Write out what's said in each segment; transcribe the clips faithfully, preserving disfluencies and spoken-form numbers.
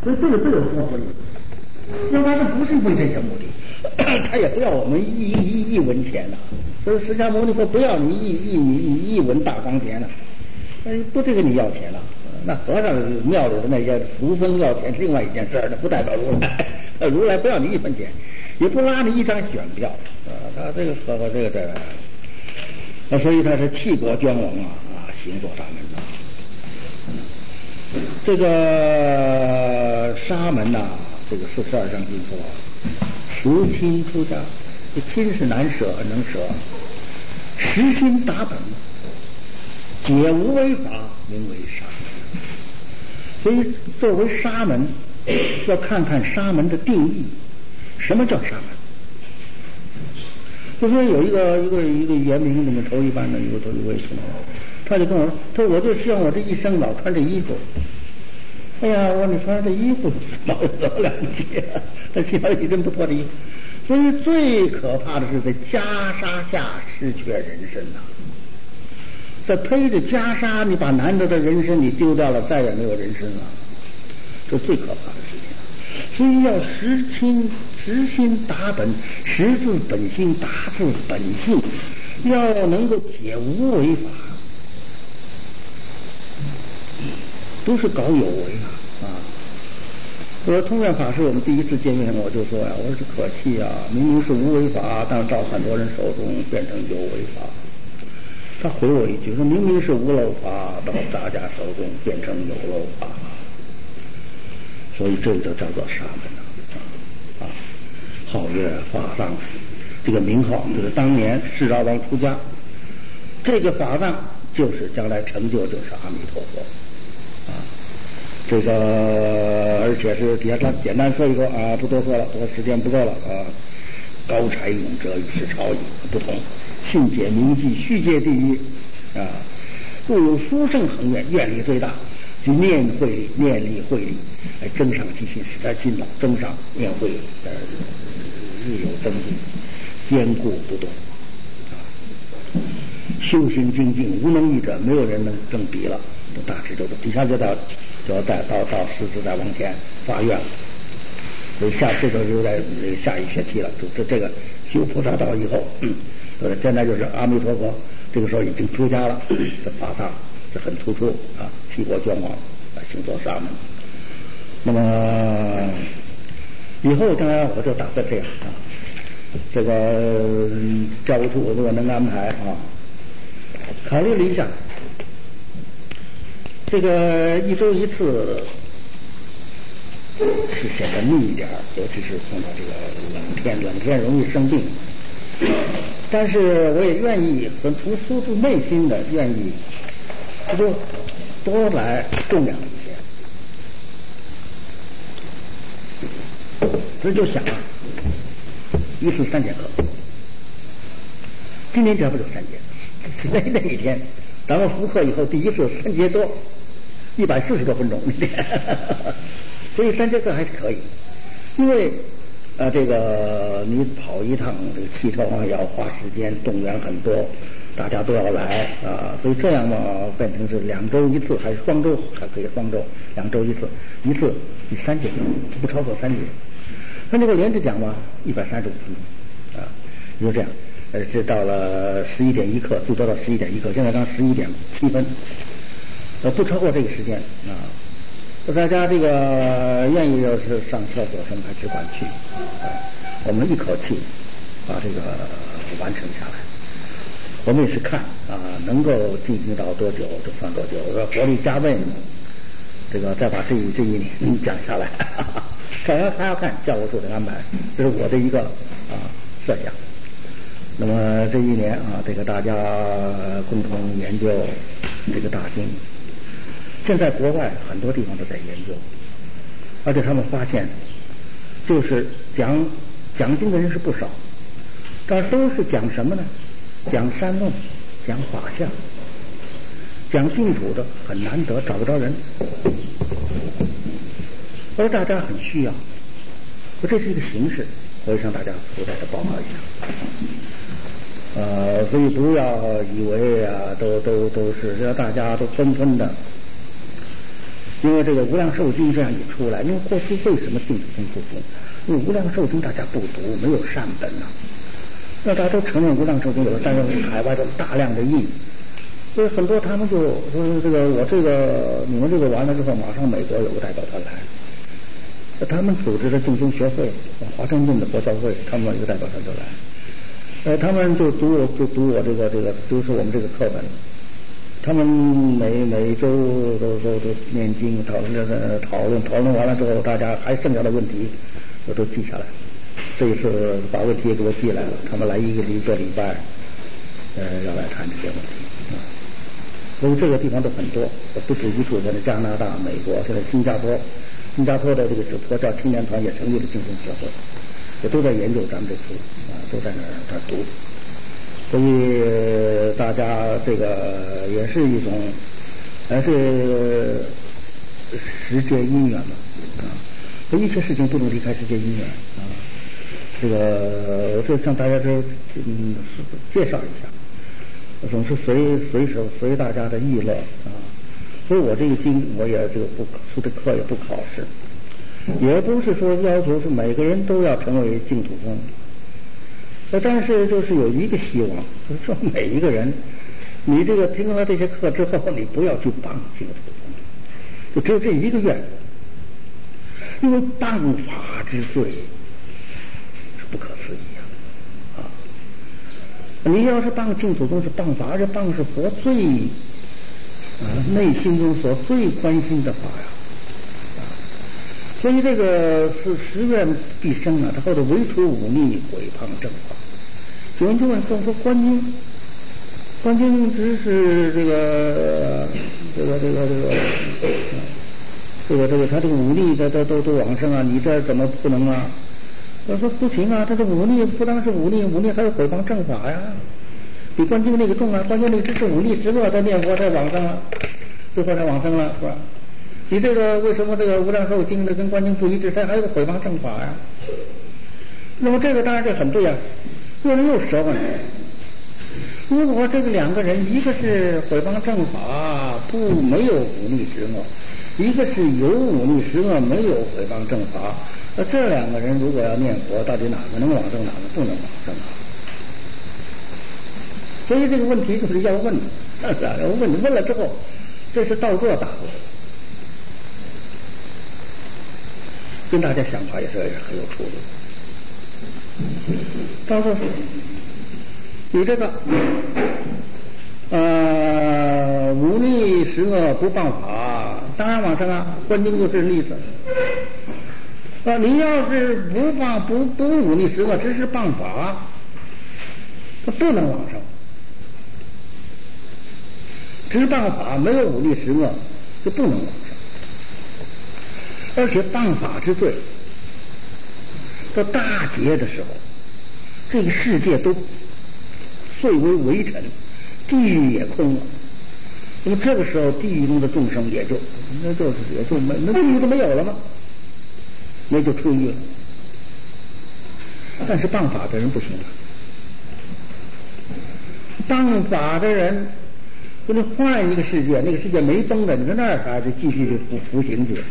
所以这个都有说服力。要他们不是为这些目的，他也不要我们一一一文钱呐、啊。所以释迦牟尼佛不要你一一你一文大方钱呐、啊，不这个你要钱了、啊。那和尚庙里的那些俗僧要钱，另外一件事儿，那不代表如来。如来不要你一分钱，也不拉你一张选票啊。他这个和和这个这个，那所以他是弃国捐王啊啊，行作沙门啊。这个沙门呐、啊，这个四十二章经说，慈亲出家，这亲是难舍能舍，实心达本，解无为法，名为沙门。所以作为沙门，要看看沙门的定义，什么叫沙门？就说有一个一个一个原名，那么头一班的一个头一位同学，他就跟我说，他说我就希望我这一生老穿这衣服。哎呀，我说你穿这衣服怎么怎么了不起啊？他希望一真不脱这衣服。所以最可怕的是在袈裟下失去人身呐、啊。在披着袈裟，你把男的的人身你丢掉了，再也没有人身了，这最可怕的事情。所以要实心实心达本，实自本心，达自本性，要能够解无为法，不是搞有为啊啊！我说通愿法师，我们第一次见面我就说呀、啊，我说这可气啊，明明是无为法，但是到很多人手中变成有为法。他回我一句说，明明是无漏法，到大家手中变成有漏法，所以这就叫做沙门啊！啊，皓月法藏，这个名号就是当年释迦王出家，这个法藏就是将来成就就是阿弥陀佛啊！这个而且是简单简单说一说啊，不多说了，我时间不够了啊。高柴勇者与世超矣，不同。信解铭记，虚界第一啊！故有殊胜恒愿，愿力最大，即念会念力会力，哎，增上其心，使他心脑增上，念会呃日有增进，坚固不动啊！修行精进，无能力者，没有人能更比了。这大智周底下就到就要再到到狮子再往前发愿了。所以下这个就在下一学期了，就这这个修菩萨道以后，嗯，现在就是阿弥陀佛，这个时候已经出家了，这法藏是很突出啊，弃国捐王啊，行作沙门。那么以后将来我就打算这样啊，这个教务处如果能安排啊，考虑了一下，这个一周一次。是显得密一点，尤其是碰到这个冷天，冷天容易生病。但是我也愿意，很从出自内心的愿意，这就多来供养一些。所以就想啊，一次三节课，今年这不就三节？那那一天，咱们复课以后第一次三节多，一百四十多分钟那天。所以三节课还是可以，因为呃，这个你跑一趟这个汽车啊，要花时间，动员很多，大家都要来啊，所以这样嘛，变成是两周一次，还是双周还可以双周，两周一次，一次第三节课，不超过三节。他这个连着讲嘛，一百三十五分钟啊，就这样，呃，这到了十一点一刻，最多到十一点一刻，现在刚十一点七分，呃，不超过这个时间啊。大家这个愿意要是上厕所什么还只管去，啊，我们一口气把这个完成下来。我们也是看啊，能够进行到多久就算多久，要活力加倍，这个再把这一这一年讲下来，还要还要看教务处的安排，这是我的一个啊设想。那么这一年啊，这个大家共同研究这个大经。现在国外很多地方都在研究，而且他们发现，就是讲讲经的人是不少，但是都是讲什么呢？讲山论，讲法相，讲净土的很难得，找不着人，而大家很需要，这是一个形式，我向大家附带的报告一下。呃，所以不要以为啊，都都都是让大家都纷纷的。 因为这个《无量寿经》这样一出来，因为过去为什么净土宗不读？因为《无量寿经》大家不读，没有善本呐、啊。那大家都承认《无量寿经》有，但是海外都大量的印，所以很多他们就说这个我这个你们这个完了之后，马上美国有个代表团来，他们组织的净宗学会，华盛顿的佛教会，他们一个代表团就来。呃，他们就读我，就读我这个这个，就是我们这个课本。他们每每周都都都念经讨论讨论讨论完了之后，大家还剩下的问题，我都记下来。这一次把问题也给我寄来了，他们来一个一个礼拜，呃，要来谈这些问题啊。所以这个地方都很多，不止一处，在加拿大、美国，现在新加坡，新加坡的这个指佛教青年团也成立了净宗学会，也都在研究咱们这书啊，都在那儿那儿读。所以大家这个也是一种，还是时界因缘嘛啊，所以一切事情不能离开世界因缘啊。这个我就向大家这嗯介绍一下，总是随随手随大家的议乐啊。所以我这个经我也这个不出的课也不考试，也不是说要求是每个人都要成为净土宗。但是就是有一个希望，就是说每一个人，你这个听了这些课之后，你不要去谤净土宗，就只有这一个愿，因为谤法之罪是不可思议啊！啊，你要是谤净土宗是谤法，这谤是佛最啊内心中所最关心的法呀。所以这个是十愿必生啊，他后头唯除忤逆毁谤正法。有人就问说说观音，观音只是这个这个这个这个这个这个他这个忤逆的都都都往生啊，你这怎么不能啊？我说不行啊，他这忤逆不单是忤逆，忤逆还有毁谤正法呀，比观音那个重啊，观音那个只是忤逆十恶，在念佛在往生了，最后才往生了，是吧？你这个为什么这个无量寿经的跟观经不一致？它还有个毁谤正法呀。那么这个当然这很对啊。有人又折问：如果这个两个人，一个是毁谤正法不没有忤逆十恶，一个是有忤逆十恶没有毁谤正法，那这两个人如果要念佛，到底哪个能往生，哪个不能往生啊？所以这个问题就是要问，要问你问了之后，这是倒座答复。跟大家想法也是很有出入。他说：“你这个呃忤逆十恶不谤法，当然往生啊。观经就是例子。啊，你要是不谤不不忤逆十恶，只是谤法，他不能往生。只谤法没有忤逆十恶，就不能往生。而且谤法之罪，到大劫的时候，这个世界都碎为微尘，地狱也空了。那么这个时候，地狱中的众生也就那就是也就没那地狱都没有了吗？那就出狱了。但是谤法的人不行了，谤法的人，就你换一个世界，那个世界没封的，你在那儿还是继续去服服刑去。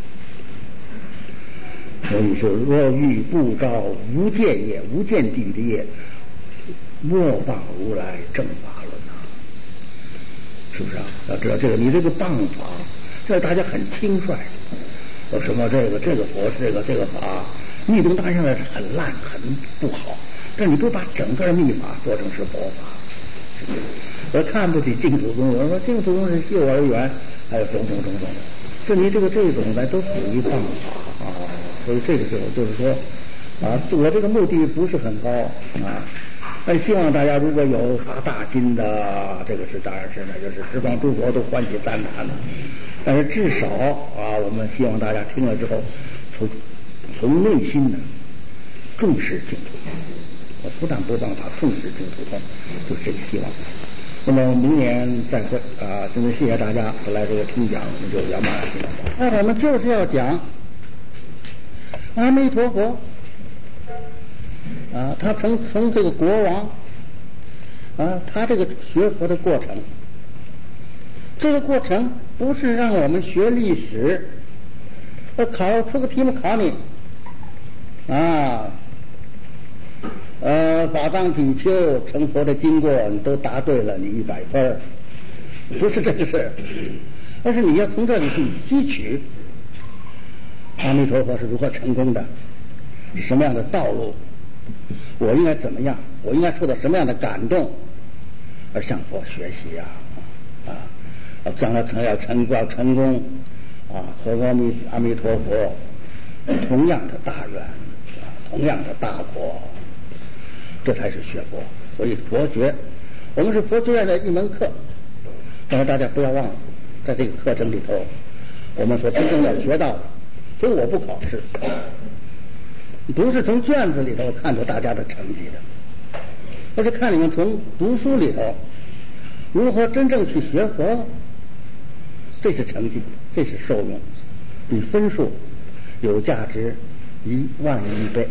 所以说，若欲不招无间业、无间地狱的业，莫谤如来正法论啊！是不是啊？要知道这个，你这个谤法，这大家很轻率。有什么这个这个佛这个这个法，密宗当然是很烂很不好，但你不把整个密法做成是佛法，是不是？我看不起净土宗，有人说净土宗是幼儿园，还有种种种种的，这你这个这种呢，都属于谤法啊。所以这个时候就是说啊，我这个目的不是很高啊，但希望大家如果有发大心的，这个是当然是呢，就是十方诸佛都欢喜赞叹的。但是至少啊，我们希望大家听了之后，从从内心的重视净土宗，我不但不帮他重视净土宗，就是这个希望。那么明年再会啊！真的谢谢大家来这个听讲，我们就圆满了。那我们就是要讲阿弥陀佛啊，他从从这个国王啊，他这个学佛的过程， 这个过程不是让我们学历史，呃，考出个题目考你啊，呃，法藏比丘成佛的经过你都答对了，你一百分，不是这个事儿，而是你要从这里去吸取阿弥陀佛是如何成功的，是什么样的道路，我应该怎么样，我应该受到什么样的感动，而向佛学习啊啊，将来成要成要成功啊，和阿弥阿弥陀佛同样的大愿啊，同样的大果，这才是学佛。所以佛学，我们是佛学院的一门课，但是大家不要忘了，在这个课程里头，我们所真正要学到的，所以我不考试，不是从卷子里头看出大家的成绩的，而是看你们从读书里头如何真正去学佛，这是成绩，这是受用，比分数有价值一万亿倍。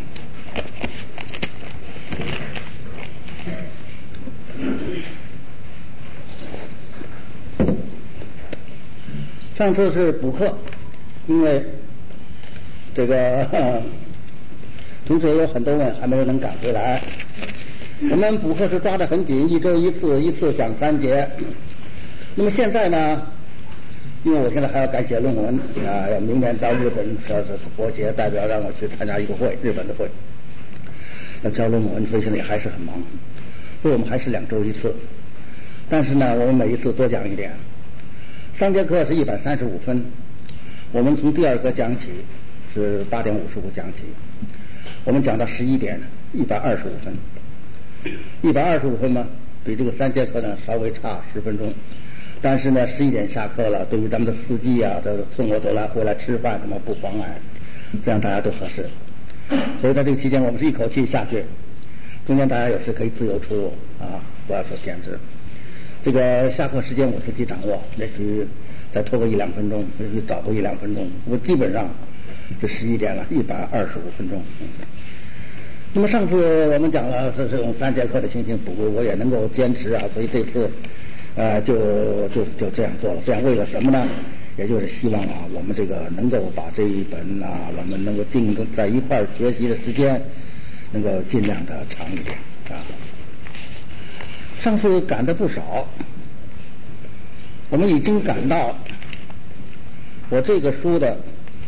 上次是补课，因为这个同学有很多问还没有能赶回来，我们补课是抓得很紧，一周一次，一次讲三节。那么现在呢，因为我现在还要改写论文啊，要明年到日本十二次佛节，代表让我去参加一个会，日本的会，要交论文，所以现在还是很忙。所以我们还是两周一次，但是呢，我们每一次多讲一点。三节课是一百三十五分，我们从第二个讲起，是八点五十五讲起，我们讲到十一点，一百二十五分。一百二十五分呢，比这个三节课呢稍微差十分钟，但是呢，十一点下课了，对于咱们的司机啊，这送我走来回来吃饭什么不妨碍，这样大家都合适。所以在这个期间，我们是一口气下去，中间大家有时可以自由出入啊，不要受限制。这个下课时间我自己掌握，也许再拖个一两分钟，也许早个一两分钟，我基本上这十一点了，一百二十五分钟。那么上次我们讲了是是用三节课的情形补，我也能够坚持啊，所以这次呃就就就这样做了。这样为了什么呢？也就是希望啊，我们这个能够把这一本啊，我们能够尽在一块儿学习的时间，能够尽量的长一点啊。上次赶的不少，我们已经赶到我这个书的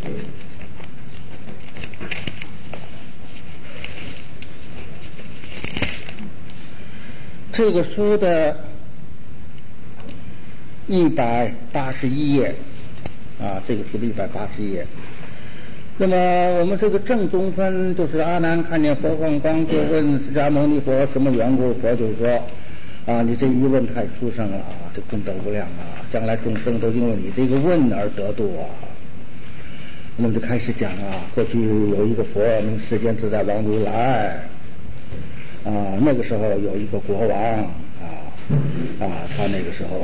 这个书的一百八十一页啊，这个书的一百八十一页。那么我们这个正中分就是阿难看见佛放光，就问释迦牟尼佛什么缘故，佛就说啊，你这一问太殊胜了啊，这功德无量啊，将来众生都因为你这个问而得度啊。那么就开始讲啊，过去有一个佛名世间自在王如来啊，那个时候有一个国王啊啊，他那个时候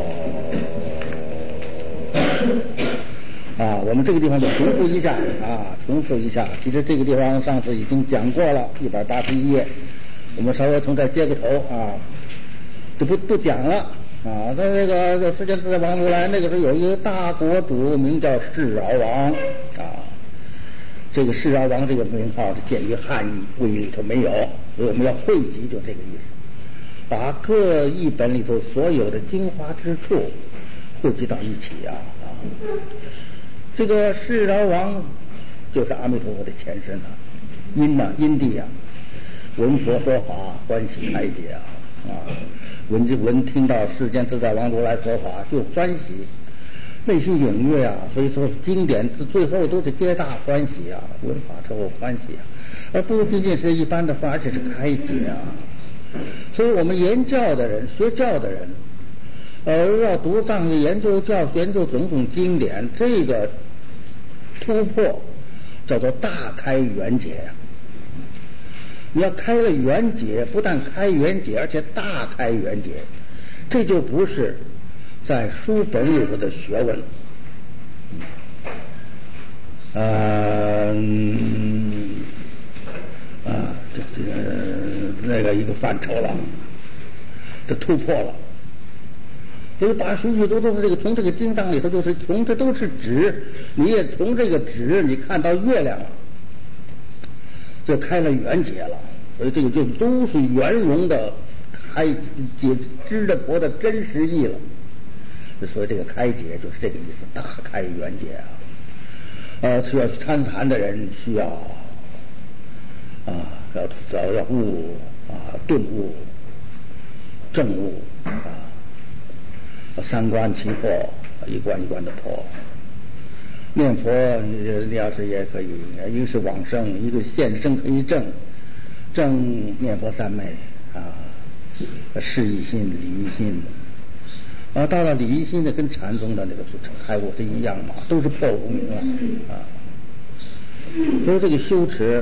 啊，我们这个地方就重复一下啊，重复一下。其实这个地方上次已经讲过了，一百八十一页，我们稍微从这儿接个头啊。就不不讲了啊！在这个世间自在王如来那个时候有一个大国主，名叫世饶王啊。这个世饶王这个名号是鉴于汉译，魏译里头没有，所以我们要汇集，就这个意思，把各译本里头所有的精华之处汇集到一起啊啊！这个世饶王就是阿弥陀佛的前身啊，因呐、啊、因地啊，闻佛说法，欢喜开解啊。啊，闻就闻听到世间自在王如来说法就欢喜，内心踊跃啊，所以说经典最后都是皆大欢喜啊，闻法之后欢喜啊，而不仅仅是一般的话，而且是开解啊。所以我们研教的人、学教的人，呃，要读藏语、研究教、研究种种经典，这个突破叫做大开圆解啊。你要开了圆解，不但开圆解，而且大开圆解，这就不是在书本里头的学问，呃，啊，这这个那个一个范畴了，这突破了。 所以把许许多多的这个从这个经章里头，就是从这都是指，你也从这个指你看到月亮了，就开了圆解了。所以这个就都是圆融的开解知的佛的真实意了。所以这个开解就是这个意思，大开圆解啊。呃，需要参禅的人需要啊，要早要悟啊，顿悟、正悟啊。三观齐破，一关一关的破。念佛，你要是也可以，一个是往生，一个现生可以正，正念佛三昧啊，事一心、理一心啊，到了理一心的跟禅宗的那个开悟是一样嘛，都是破无明了啊。所以这个修持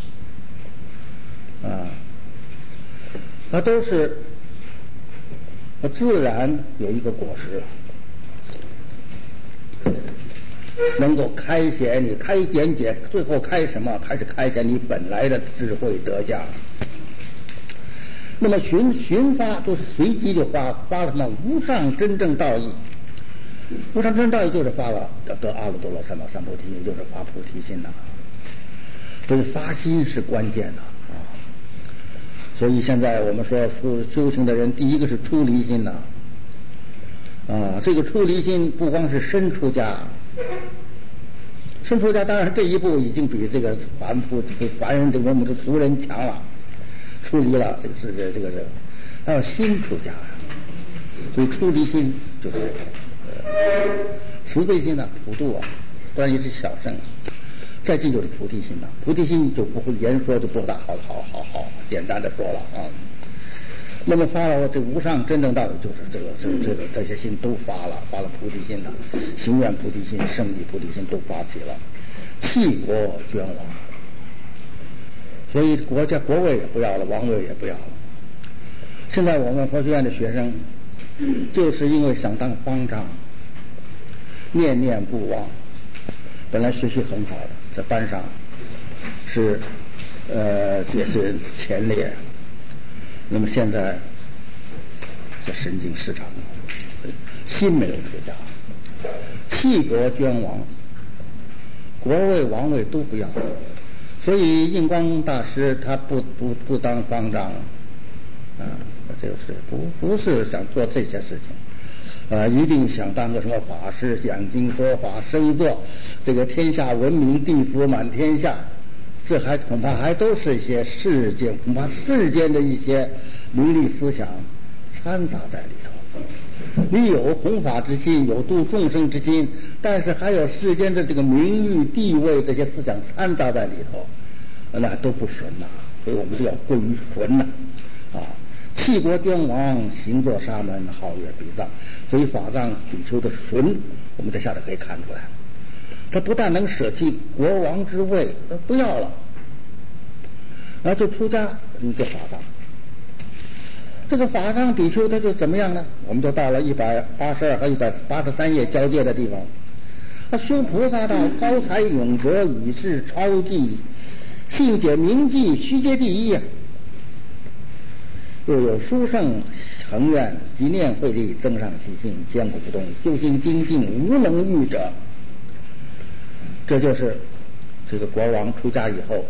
啊，它都是。自然有一个果实，能够开显你开显解，最后开什么？开始开显你本来的智慧德相。那么寻寻发都是随机就发发了什么无上真正道义，无上真正道义就是发了得得阿耨多罗三藐三菩提，也就是发菩提心呐。所以发心是关键的。所以现在我们说修修行的人，第一个是出离心呐，啊，这个出离心不光是身出家，身出家当然这一步已经比这个凡夫、比凡人这个我们这俗人强了，出离了，这个是这个是，还有心出家，所以出离心就是呃慈悲心呐、啊，普度啊，当然也是小圣。再进就是菩提心了，菩提心就不会言说就多大，好好好好简单的说了啊。那么发了这无上真正道理，就是这个这个这个这些心都发了，发了菩提心了，行愿菩提心、胜意菩提心都发起了，弃国捐王，所以国家国位也不要了，王位也不要了。现在我们佛学院的学生，就是因为想当方丈，念念不忘，本来学习很好的。在班上是呃也是前列，那么现在这神经失常，心没有出家，弃国捐王，国位王位都不要，所以印光大师他不不不当方丈啊，这个是不不是想做这些事情。啊，一定想当个什么法师，讲经说法，生做这个天下闻名，弟子满天下，这还恐怕还都是一些世间，恐怕世间的一些名利思想掺杂在里头。你有弘法之心，有度众生之心，但是还有世间的这个名誉、地位这些思想掺杂在里头，那都不纯呐、啊。所以我们就要归于纯呐、啊，啊。弃国捐王，行作沙门，皓月比藏。所以法藏比丘的纯，我们在下头可以看出来。他不但能舍弃国王之位，他不要了，然后就出家，你就法藏。这个法藏比丘他就怎么样呢？我们就到了一百八十二和一百八十三页交界的地方。他修菩萨道，高才永哲，与世超济，信解明记，虚阶第一啊。又有殊胜恒愿，即念慧力，增上其性，坚固不动，修行精进，无能御者。这就是这个国王出家以后，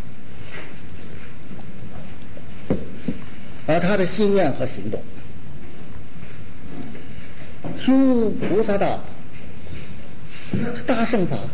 而他的心愿和行动，修菩萨道，大乘法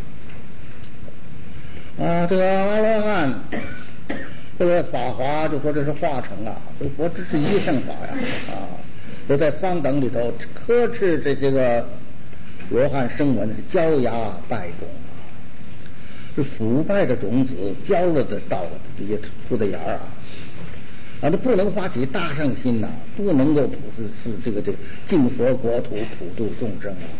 啊，这个阿罗汉。这个法华就说这是化成啊，所以佛只是一乘法呀啊！都在方等里头呵斥这些个罗汉声闻焦芽败种啊，是腐败的种子焦了的道这些出的芽啊啊！这不能发起大乘心呐、啊，不能够普是是这个这个净佛国土普度众生啊！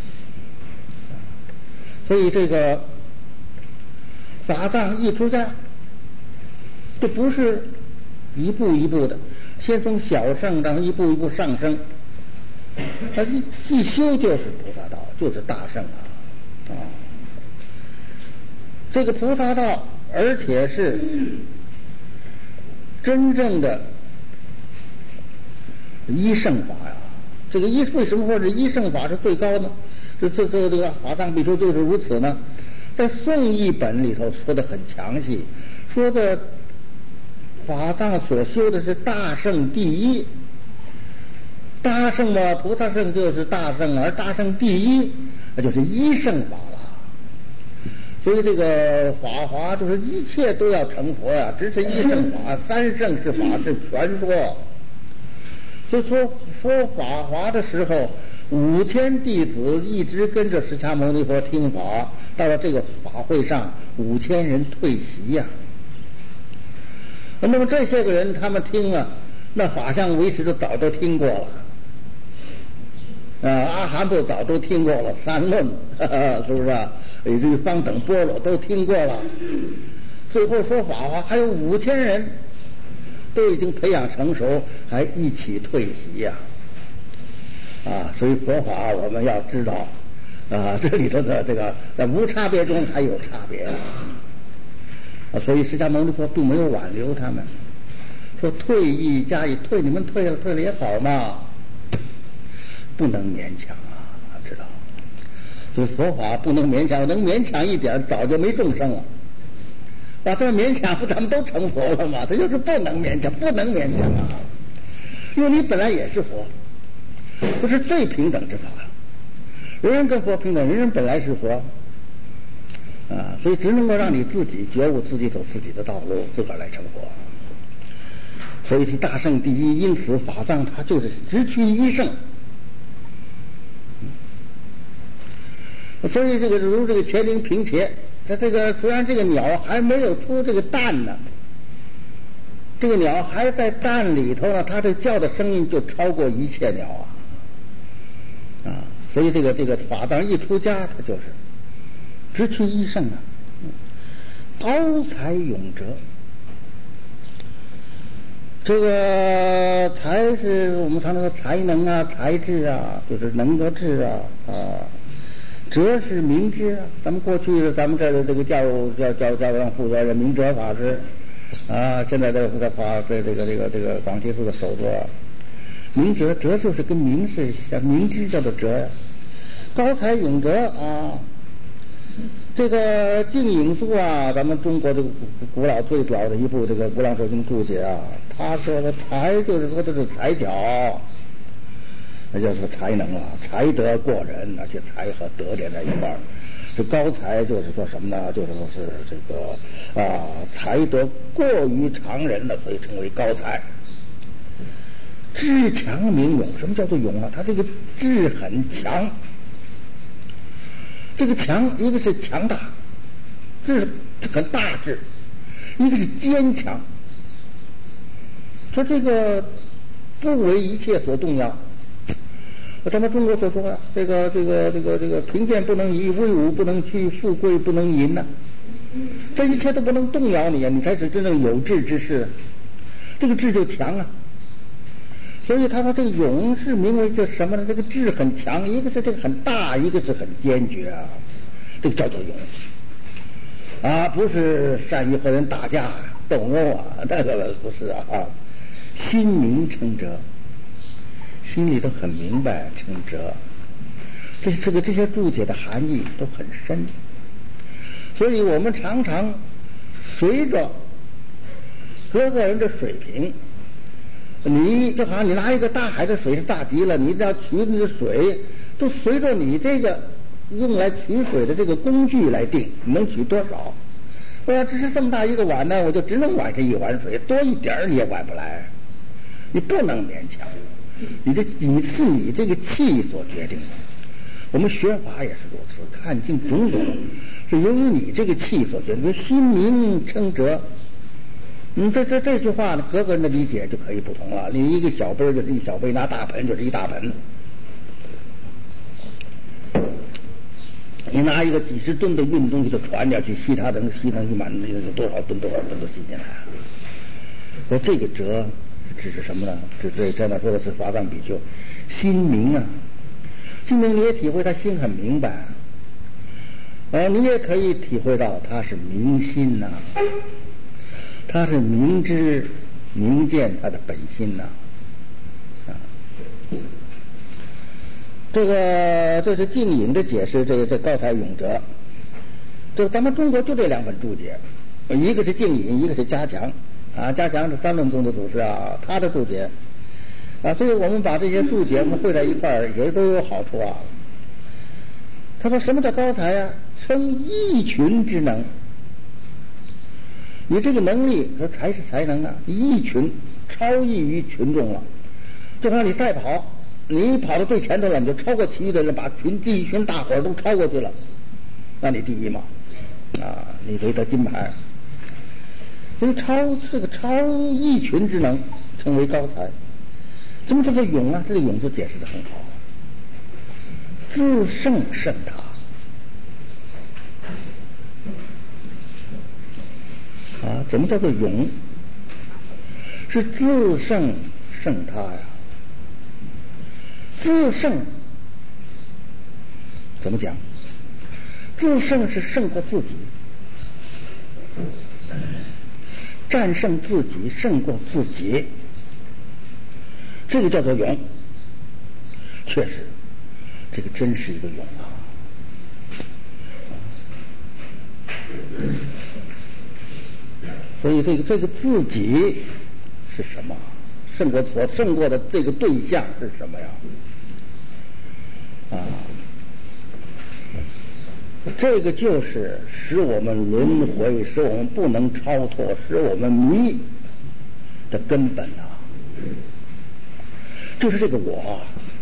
所以这个法藏一出家。这不是一步一步的，先从小圣，然后一步一步上升。他一一修就是菩萨道，就是大圣啊！啊，这个菩萨道，而且是真正的一圣法呀， 这个一为什么说这一圣法是最高呢？这这这这个法藏比丘就是如此呢。在宋译本里头说的很详细，说的法藏所修的是大圣第一，大圣嘛，菩萨圣就是大圣，而大圣第一那就是一圣法了。所以这个法华就是一切都要成佛呀，只是一圣法，三圣是法是全说。就说说法华的时候，五千弟子一直跟着释迦牟尼佛听法，到了这个法会上，五千人退席呀、啊。那么这些个人他们听啊，那法相为师都早都听过了，啊，阿含部早都听过了，三论呵呵是不是啊？以至于方等般若都听过了。最后说法华，还有五千人都已经培养成熟，还一起退席呀、啊。啊，所以佛法我们要知道，啊，这里头的这个在无差别中还有差别啊。啊，所以释迦牟尼佛并没有挽留他们，说退役加以退，你们退了退了也好嘛，不能勉强啊，知道？所以佛法不能勉强，能勉强一点，早就没众生了。啊，这勉强咱们都成佛了嘛？这就是不能勉强，不能勉强啊！因为你本来也是佛，不是最平等之法，人人跟佛平等，人人本来是佛啊，所以只能够让你自己觉悟，自己走自己的道路，自个儿来成佛。所以是大圣第一，因此法藏它就是直趋一圣。所以这个如这个乾陵平伽，它这个虽然这个鸟还没有出这个蛋呢，这个鸟还在蛋里头呢，它这叫的声音就超过一切鸟啊啊！所以这个这个法藏一出家，它就是直趋一圣啊，高才永哲。这个才是我们常说才能啊，才智啊，就是能得智啊啊。哲是明知啊，咱们过去咱们这儿的这个教育教教教育上负责人明哲法师啊，现在在在法在这个这个这个广济寺的首座，明哲哲就是跟明是像明知叫做哲呀，高才永哲啊。这个净影素啊，咱们中国这个古老最表的一部这个《无量寿经》注解啊，他说的才就是说的是才巧。那就是才能啊，才德过人，而且才和德连在一块儿。这高才就是说什么呢？就是说是这个啊，才德过于常人了，所以称为高才。智强明勇，什么叫做勇啊？他这个智很强。这个强，一个是强大，智很大智；一个是坚强。说这个不为一切所动摇。咱们中国所说啊，这个这个这个这个贫贱不能移，威武不能屈，富贵不能淫呐、啊，这一切都不能动摇你啊，你才是真正有志之士。这个志就强啊，所以他说这个勇是名为这什么呢？这个志很强，一个是这个很大，一个是很坚决啊，这个叫做勇啊，不是善于和人打架斗殴啊，那个不是啊，啊心明称哲。心里都很明白称哲，这这个这些注解的含义都很深，所以我们常常随着各个人的水平，你就好像你拿一个大海的水是大极了，你要取那个水，都随着你这个用来取水的这个工具来定，你能取多少？我要只是这么大一个碗呢，我就只能碗下一碗水，多一点你也碗不来，你不能勉强。你这你是你这个气所决定的，我们学法也是如此，看尽种种是由于你这个气所决定。心明称哲，嗯，这这这句话呢，各个人的理解就可以不同了。你一个小杯就是一小杯，拿大盆就是一大盆，你拿一个几十吨的运东西的船要去吸它，能吸它一满有多少吨多少吨都吸进来。说这个哲指是什么呢？指这这呢说的是法藏比丘心明啊，心明你也体会他心很明白，呃，你也可以体会到他是明心呐、啊，他是明知明见他的本心呐、啊，啊， 这个这是净隐的解释，这个这高才永哲，这个咱们中国就这两本注解，一个是净隐，一个是加强啊，加强是三论宗的祖师啊，他的注解啊，所以我们把这些注解我们汇在一块儿也都有好处啊。他说什么叫高才啊？称异群之能。你这个能力说才是才能啊，异群超异于群众了。就像你赛跑，你跑到最前头了，你就超过其余的人，把群这一群大伙儿都超过去了，那你第一嘛，啊，你可以得金牌。所以超这个超异群之能称为高才。什么叫做勇啊？这个勇字解释的很好，自胜胜他。啊，怎么叫做勇？是自胜胜他呀。自胜怎么讲？自胜是胜过自己，战胜自己，胜过自己，这个叫做勇。确实，这个真是一个勇啊。所以这个这个自己是什么？胜过所胜过的这个对象是什么呀？啊，这个就是使我们轮回，使我们不能超脱，使我们迷的根本啊，就是这个我。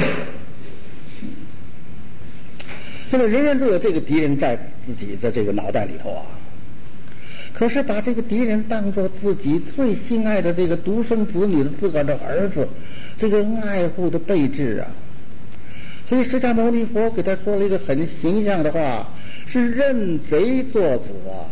现在人人都有这个敌人在自己的这个脑袋里头啊。可是把这个敌人当作自己最心爱的这个独生子女的自个儿的儿子，这个爱护的备至啊。所以释迦牟尼佛给他说了一个很形象的话，是认贼作子啊。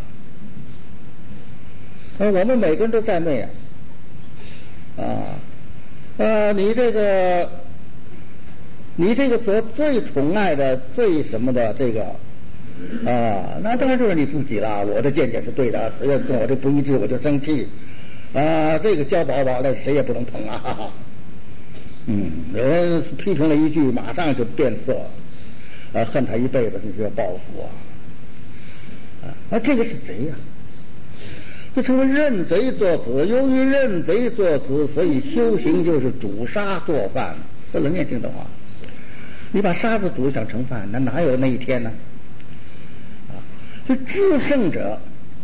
而我们每个人都在内啊，啊，呃，你这个，你这个所最宠爱的、最什么的这个。啊，那当然就是你自己了。我的见解是对的，谁要跟我这不一致，我就生气。啊，这个焦宝宝的谁也不能碰啊！哈哈。嗯，有人批评了一句，马上就变色，啊，恨他一辈子，你就要报复啊！啊，那这个是贼呀、啊，就成为认贼作子。由于认贼作子，所以修行就是煮沙做饭。这冷眼睛的话，你把沙子煮想成饭，那哪有那一天呢？就自胜者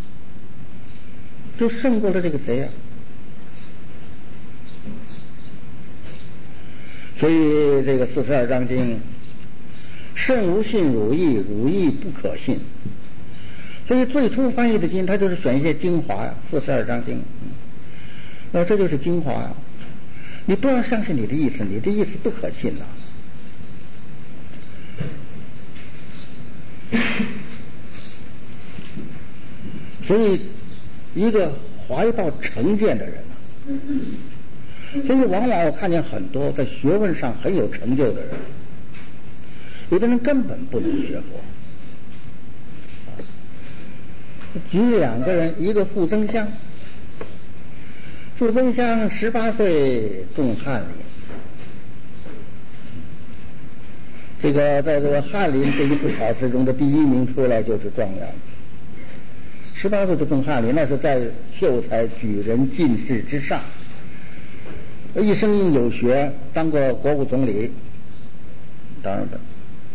就胜过了这个贼啊。所以这个四十二章经，慎无信汝意，汝意不可信。所以最初翻译的经，它就是选一些精华呀，四十二章经，那这就是精华呀。你不要相信你的意思，你的意思不可信呐、啊。所以，一个怀抱成见的人啊，所以往往我看见很多在学问上很有成就的人，有的人根本不能学佛。举两个人，一个傅增湘，傅增湘十八岁中翰林，这个在这个翰林这一次考试中的第一名出来就是状元。十八岁就中翰林，那是在秀才、举人、进士之上，一生有学，当过国务总理，当然的，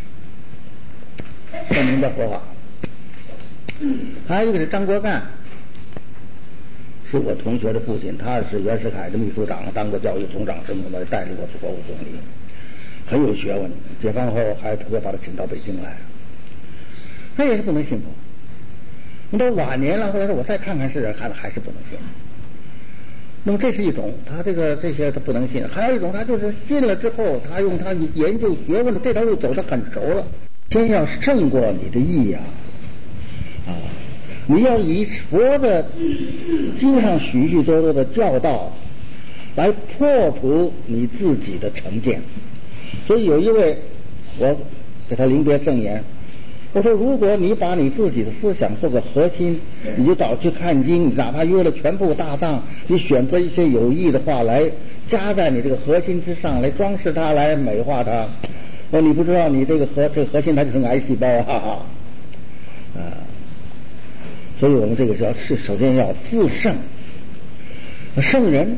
证明的佛法。还有一个是张国干，是我同学的父亲，他是袁世凯的秘书长，当过教育总长什么的，带领过国务总理，很有学问。解放后还特别把他请到北京来，他也是不能信佛。你到晚年了，后来说我再看看是，看还是不能信。那么这是一种，他这个这些他不能信。还有一种，他就是信了之后，他用他研究学问的这条路走得很熟了。先要胜过你的意呀、啊，啊，你要以佛的经上许许多多的教导来破除你自己的成见。所以有一位，我给他临别赠言。我说，如果你把你自己的思想做个核心，你就早去看经，哪怕约了全部大藏，你选择一些有益的话来加在你这个核心之上，来装饰它，来美化它。 说你不知道，你这个核这个核心它就是癌细胞啊啊！所以我们这个叫是首先要自胜，胜人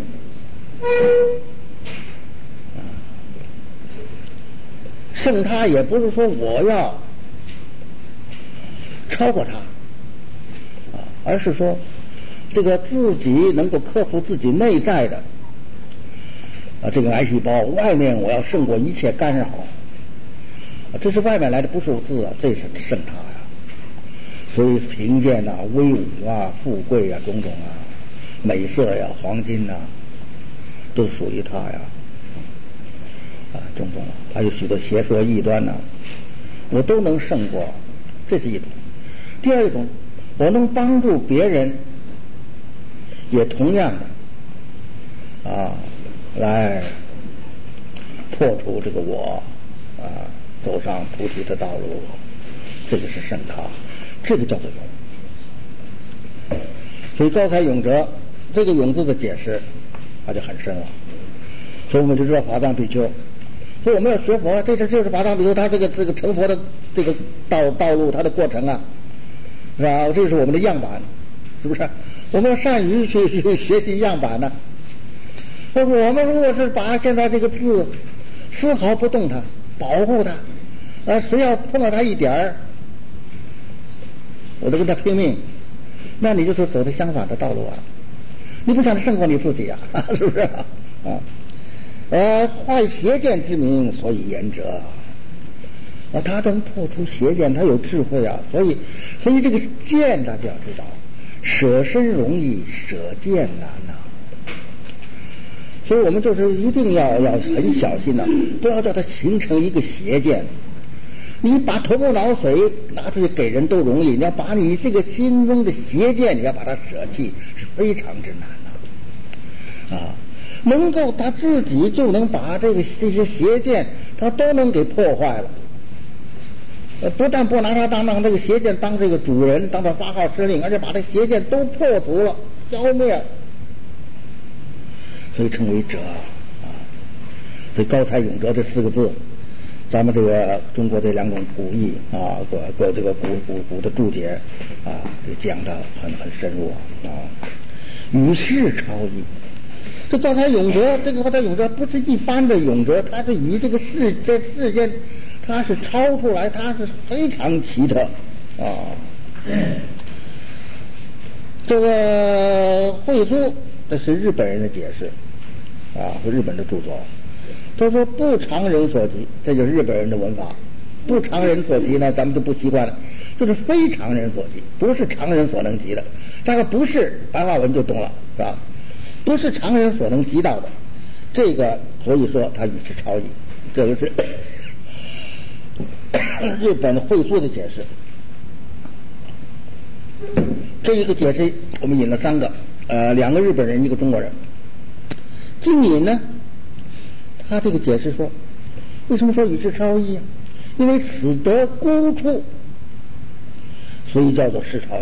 啊，胜他也不是说我要超过他啊，而是说这个自己能够克服自己内在的啊这个癌细胞，外面我要胜过一切干扰啊，这是外面来的，不是自啊，这是胜他呀。所以贫贱呐、威武啊、富贵啊、种种啊、美色呀、黄金呐、啊，都属于他呀啊，种种啊，还有许多邪说异端呐、啊，我都能胜过，这是一种。第二种，我能帮助别人，也同样的啊，来破除这个我啊，走上菩提的道路，这个是胜他，这个叫做勇。所以高才勇者这个勇字的解释，它就很深了。所以我们就知道法藏比丘，所以我们要学佛，这是就是法藏比丘他这个这个成佛的这个道道路，他的过程啊，是吧？这是我们的样板，是不是？我们要善于去去学习样板呢。或者我们如果是把现在这个字丝毫不动它，保护它，啊，谁要碰到它一点儿，我都跟他拼命，那你就是走的相反的道路啊！你不想胜过你自己啊，是不是啊？啊，呃，坏邪见之名，所以言者啊，他能破除邪见，他有智慧啊，所以，所以这个见大家要知道，舍身容易，舍见难呐、啊。所以我们就是一定要要很小心呐、啊，不要叫它形成一个邪见。你把头目脑髓拿出去给人都容易，你要把你这个心中的邪见，你要把它舍弃，是非常之难的、啊。啊，能够他自己就能把这个这些邪见，他都能给破坏了。呃，不但不拿他当当这个邪见当这个主人，当他发号施令，而且把这邪见都破除了、消灭了，所以称为哲啊。所以高才勇哲这四个字。咱们这个中国这两种古义啊，各各这个古古古的注解啊，这讲的很很深入啊，与世超异。这高才勇哲，这个高才勇哲不是一般的勇哲，他是与这个世这世间，他是超出来，他是非常奇特啊。这个慧苏，这是日本人的解释啊，和日本的著作。他说不常人所及，这就是日本人的文法。不常人所及呢，咱们就不习惯了，就是非常人所及，不是常人所能及的。但是不是白话文就懂了，是吧？不是常人所能及到的，这个所以说它与世超异，这个是日本慧苏的解释。这一个解释我们引了三个，呃，两个日本人，一个中国人。经引呢？他这个解释说，为什么说与世超异啊？因为此得孤处，所以叫做世超异。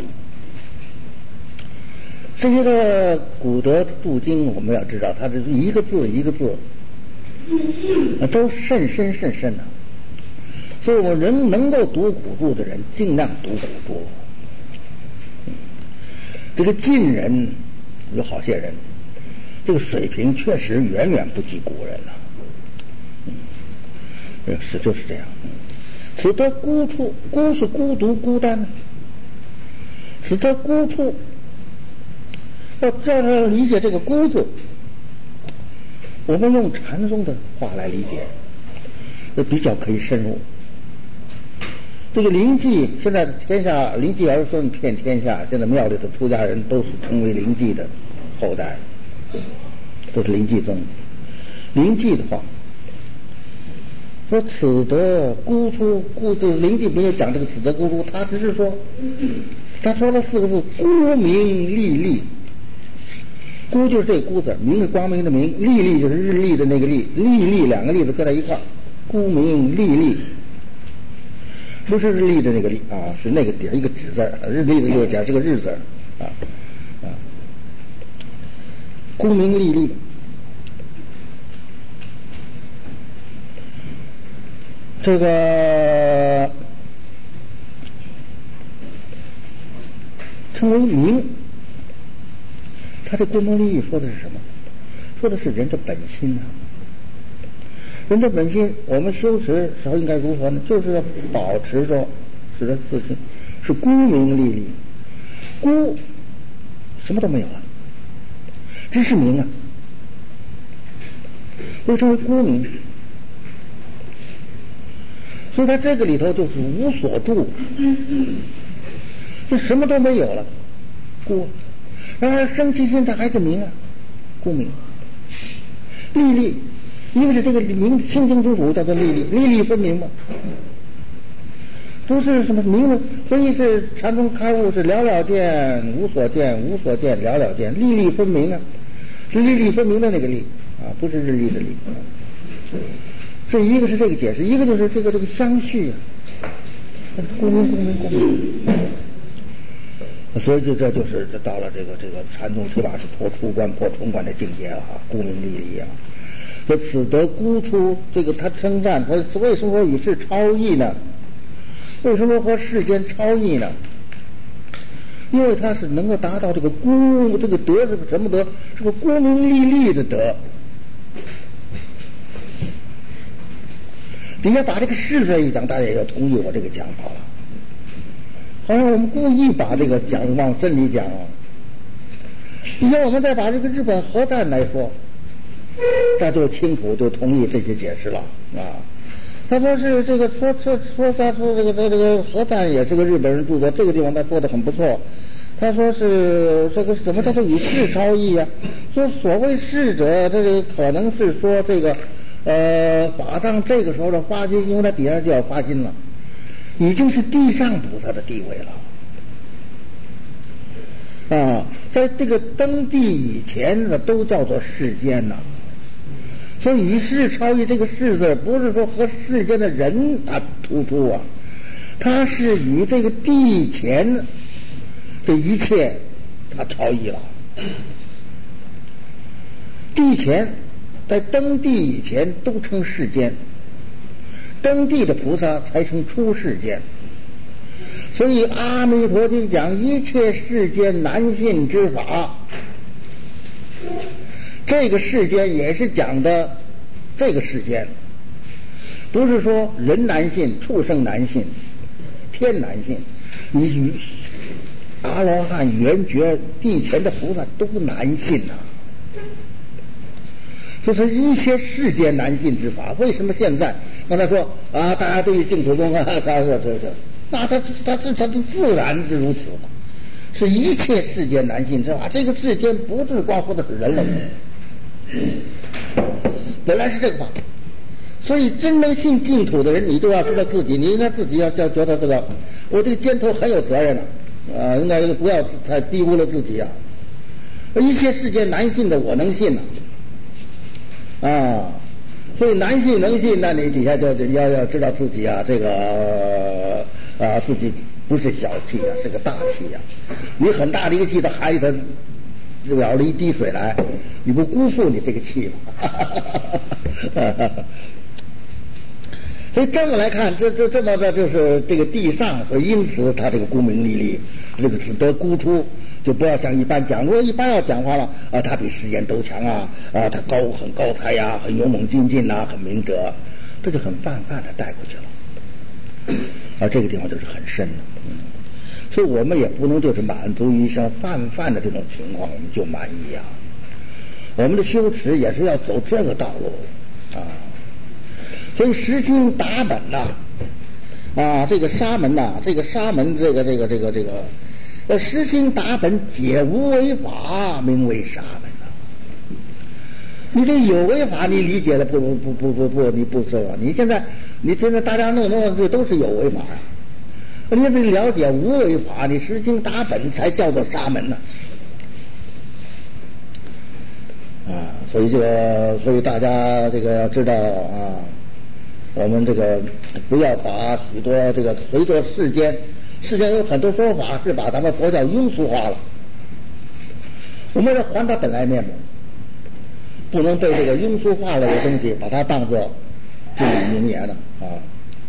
这些个古德注经，我们要知道，它这是一个字一个字，都甚深甚深的、啊。所以我们人能够读古注的人，尽量读古注。这个晋人有好些人，这个水平确实远远不及古人了、啊。嗯，是就是这样。此得孤处，孤是孤独孤单的，此得孤处，要这样理解这个孤字，我们用禅宗的话来理解，那比较可以深入。这个灵济，现在天下灵济而顺遍天下，现在庙里的出家人都是称为灵济的后代，都是灵济宗。灵济的话说此得孤出，孤就是灵济没有讲这个此得孤出，他只是说，他说了四个字：孤明历历。孤就是这个孤字，明是光明的明，历历就是日历的那个历，历历两个历字搁在一块儿，孤明历历，不是日历的那个历啊，是那个点一个纸字，日历的就是讲这个日字啊啊，孤明历历。 这个称为名，他这功名利益说的是什么？说的是人的本心呐、啊。人的本心，我们修持时候应该如何呢？就是要保持着使得自信是孤名利利，孤什么都没有了，只是名啊，又称为孤名。所以他这个里头就是无所住，就什么都没有了，孤。然而生其心，他还是名啊，孤名。利利，因为是这个名清清楚楚叫做利利，利利分明嘛，不是什么名了。所以是禅宗开悟是了了见，无所见，无所见了了见，利利分明啊，是利利分明的那个利啊，不是日历的历。这一个是这个解释，一个就是这个这个相续啊，公明公明公明。所以这这就是这到了这个这个禅宗起码是破出关破冲关的境界了啊，孤名利利啊。说此得孤出，这个他称赞说为什么说与世超异呢？为什么和世间超异呢？因为他是能够达到这个孤这个德是个什么德？是个孤名利利的德。底下把这个世字一讲，大家也要同意我这个讲法了。好像我们故意把这个讲往真理讲。底下我们再把这个日本核弹来说，大家就清楚就同意这些解释了啊。他说是这个说说说他说这个这个核弹也是个日本人著作，这个地方他说的很不错。他说是这个什么叫做与世超异啊？说所谓世者，这个可能是说这个。呃，法藏这个时候的发心，因为他底下就要发心了，已经是地上菩萨的地位了啊，在这个登地以前呢，都叫做世间呐。所以与世超异这个世字，不是说和世间的人他突出啊，他是与这个地前的一切他超异了。地前。在登地以前都称世间，登地的菩萨才称出世间。所以阿弥陀经讲一切世间难信之法，这个世间也是讲的这个世间，不是说人难信、畜生难信、天难信，你阿罗汉、圆觉、地前的菩萨都难信呐、啊。就是一切世间难信之法，为什么现在刚才说啊，大家对于净土宗啊，啥这这这，那他他是他是自然是如此嘛？是一切世间难信之法，这个世间不是光说的是人类，本来是这个法。所以真能信净土的人，你就要知道自己，你应该自己要要觉得这个，我这个肩头很有责任了啊，应该不要太低估了自己啊。一切世间难信的，我能信呢、啊。啊，所以难信能信，那你底下就要要知道自己啊，这个啊自己不是小气啊，是个大气呀、啊。你很大的一个气，到海里头舀了一滴水来，你不辜负你这个气吗？所以这么来看，这这这么的就是这个地上，所以因此他这个孤名利利，这个只得孤出。就不要像一般讲，如果一般要讲话了啊，他比世间都强啊啊，他高很高才呀、啊，很勇猛精进呐、啊，很明哲，这就很泛泛的带过去了。而这个地方就是很深了，嗯，所以我们也不能就是满足于像泛泛的这种情况，我们就满意啊。我们的修持也是要走这个道路啊。所以实心达本呐、啊，啊，这个沙门呐、啊，这个沙门，这个这个这个这个。呃，实心达本解无为法，名为沙门呐、啊。你这有为法，你理解了不不不不不不，你不收啊！你现在你现在大家弄弄这都是有为法呀、啊。你得了解无为法，你实心达本才叫做沙门呢、啊。啊，所以这个，所以大家这个要知道啊，我们这个不要把许多这个随着世间。世间有很多说法是把咱们佛教庸俗化了，我们要还它本来面目，不能被这个庸俗化了的东西把它当作至理名言了啊。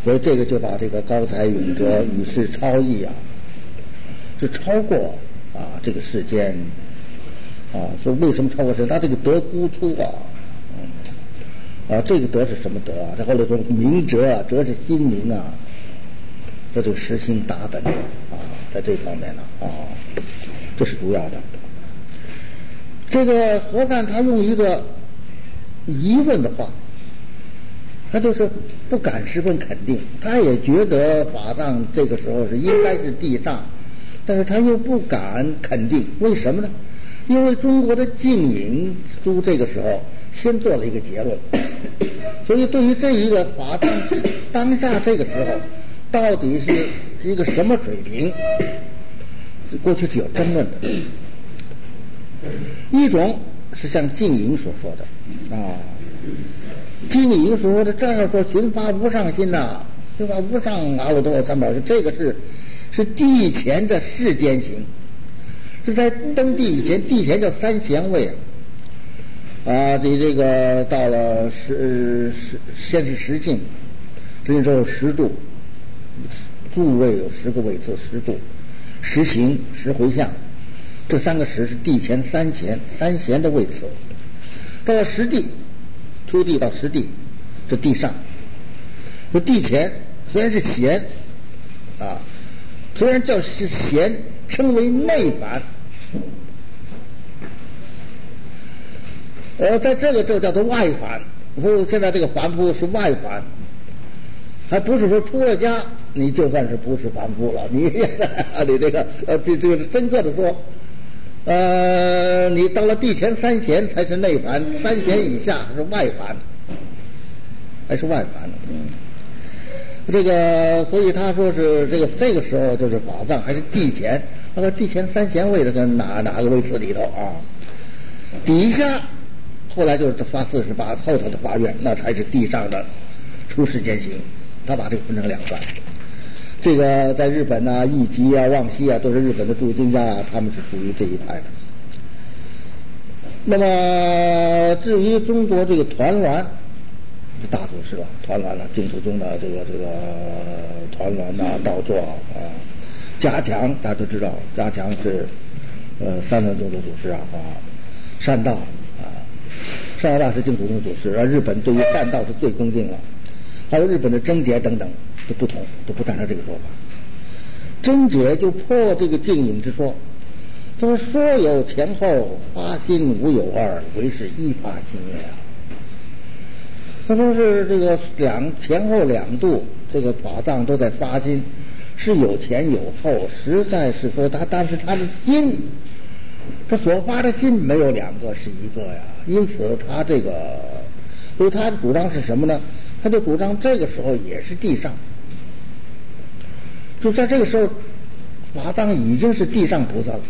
所以这个就把这个高才永哲与世超异啊，是超过啊这个世间啊。所以为什么超过世？他这个德孤出啊，啊这个德是什么德啊？他后来说明哲啊，哲是心明啊，这就实心达本的啊，在这方面呢啊，这是主要的。这个和尚他用一个疑问的话，他就是不敢十分肯定，他也觉得法藏这个时候是应该是地上，但是他又不敢肯定，为什么呢？因为中国的净隐书这个时候先做了一个结论，所以对于这一个法藏当下这个时候到底是一个什么水平，过去是有争论的。一种是像净隐所说的啊，净隐所说的这样说寻发无上心呐、啊，对吧？无上阿耨多罗三藐三，这个是是地前的世间行，是在登地以前，地前叫三贤位啊，啊，这这个到了十十先是十境，这时候十住，住位有十个位次，十住、十行、十回向。这三个十是地前三贤，三贤的位次。到了实地，出地到实地，这地上。这地前虽然是贤啊，虽然叫是贤，称为内凡。呃，在这个就叫做外凡。所以现在这个凡夫是外凡，还不是说出了家你就算是不是凡夫了，你你这个呃这这个深刻的说。呃，你到了地前三贤才是内凡，三贤以下是外凡，还是外凡。嗯，这个所以他说是这个这个时候就是法藏还是地前，那个地前三贤位的在哪哪个位次里头啊？底下后来就是发四十八，后头的发愿那才是地上的出世间行，他把这个分成两段。这个在日本啊、义吉啊、望西啊，都是日本的驻京家啊，他们是属于这一派的。那么至于中国这个团栾，是大祖师了，团栾了，净土宗的这个这个团栾呐、道座啊，加强大家都知道，加强是呃三论宗的祖师啊，啊善道啊，善道大是净土宗祖师，而日本对于善道是最恭敬了，还有日本的贞节等等。都不同，都不赞成这个说法。贞解就破这个净隐之说，他说说有前后，发心无有二，唯是一发心也啊。他说是这个两前后两度，这个法藏都在发心，是有前有后，实在是说他，但是他的心，他所发的心没有两个，是一个呀。因此他这个，所以他的主张是什么呢？他就主张这个时候也是地上。就在这个时候，法藏已经是地上菩萨了。